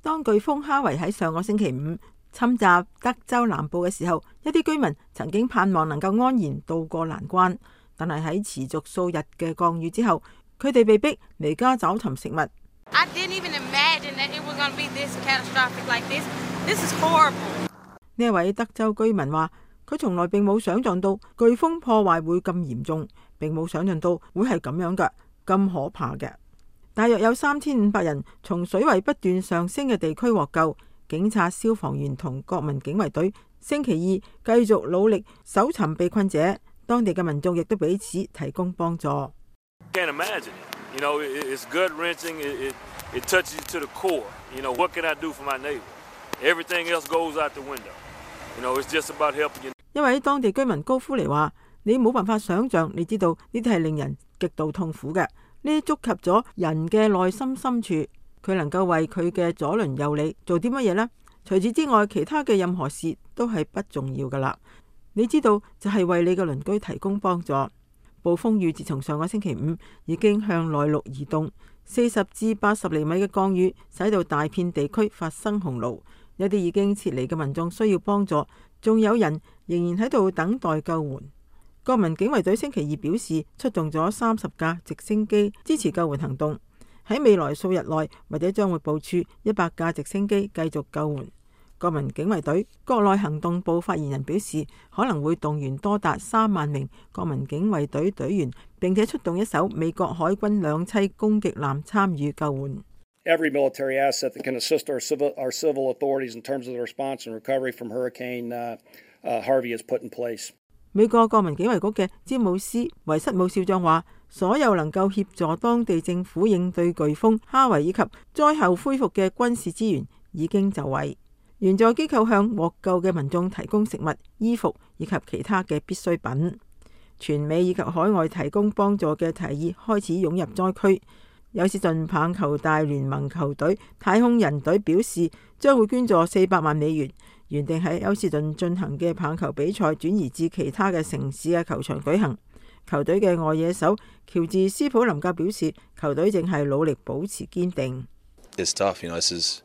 當颶風哈維喺上個星期五侵襲德州南部嘅時候，一啲居民曾經盼望能夠安然渡過難關，但係喺持續數日嘅降雨之後，佢哋被逼離家找尋食物。 I didn't even imagine that it was going to be this catastrophic like this. This is horrible. 呢一位德州居民話，佢從來並冇想象到颶風破壞會咁嚴重，並冇想象到會係咁樣嘅，咁可怕嘅。大約有3500人從水位不斷上升嘅地區獲救。警察、消防員同國民警衛隊星期二繼續努力搜尋被困者，當地嘅民眾亦都彼此提供幫助。 Can't imagine it. You know, it's gut wrenching. It touches you to the core. You know, what can I do for my neighbor? Everything else goes out the window. You know, it's just about helping you. 因為當地居民高呼嚟話，你冇辦法想象，你知道呢啲係令人極度痛苦嘅，呢啲觸及咗人嘅內心深處。佢能夠為佢嘅左鄰右里做啲乜嘢呢？除此之外，其他嘅任何事都係不重要噶啦。你知道就係為你嘅鄰居提供幫助。暴風雨自從上個星期五已經向內陸移動，40至80厘米嘅降雨使到大片地區發生洪澇。一啲已經撤離嘅民眾需要幫助，仲有人仍然喺度等待救援。國民警衛隊星期二表示，出動咗30架直升機支持救援行動。喺未來數日內，或者將會部署100架直升機繼續救援。國民警衛隊國內行動部發言人表示，可能會動員多達3萬名國民警衛隊隊員，並且出動一艘美國海軍兩棲攻擊艦參與救援。 Every military asset that can assist our civil authorities in terms of the response and recovery from Hurricane Harvey is put in place. 美國國民警衛局嘅詹姆斯維瑟姆少將話，所有能夠協助當地政府應對颶風哈維以及災後恢復嘅軍事資源已經就位。援助機構向獲救嘅民眾提供食物、衣服以及其他嘅必需品。全美以及海外提供幫助嘅提議開始湧入災區。休士頓棒球大聯盟球隊太空人隊表示，將會捐助400萬美元，原定喺休士頓進行嘅棒球比賽轉移至其他嘅城市嘅球場舉行。球隊嘅外野手喬治斯普林格表示，球隊正係努力保持堅定。 It's tough, you know.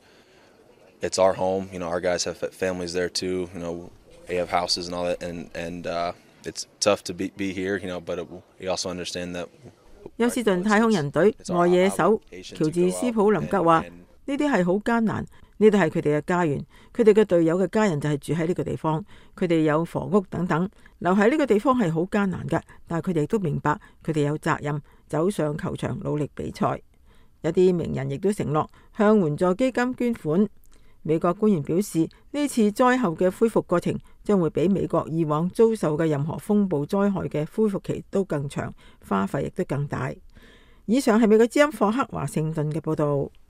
It's our home. You know, our guys have families there too. You know, they have houses and all that, and it's tough to be here. You know, but we also understand that. 休士頓太空人隊外野手喬治斯普林格話：呢啲係好艱難，呢度係佢哋嘅家園，佢哋嘅隊友嘅家人就係住喺呢個地方，佢哋有房屋等等，留喺呢個地方係好艱難嘅，但係佢哋都明白佢哋有責任走上球場努力比賽。有啲名人亦都承諾向援助基金捐款。美國官員表示，呢次災後嘅恢復過程將會比美國以往遭受嘅任何風暴災害嘅恢復期都更長，花費亦都更大。以上係美國之音霍克華盛頓嘅報導。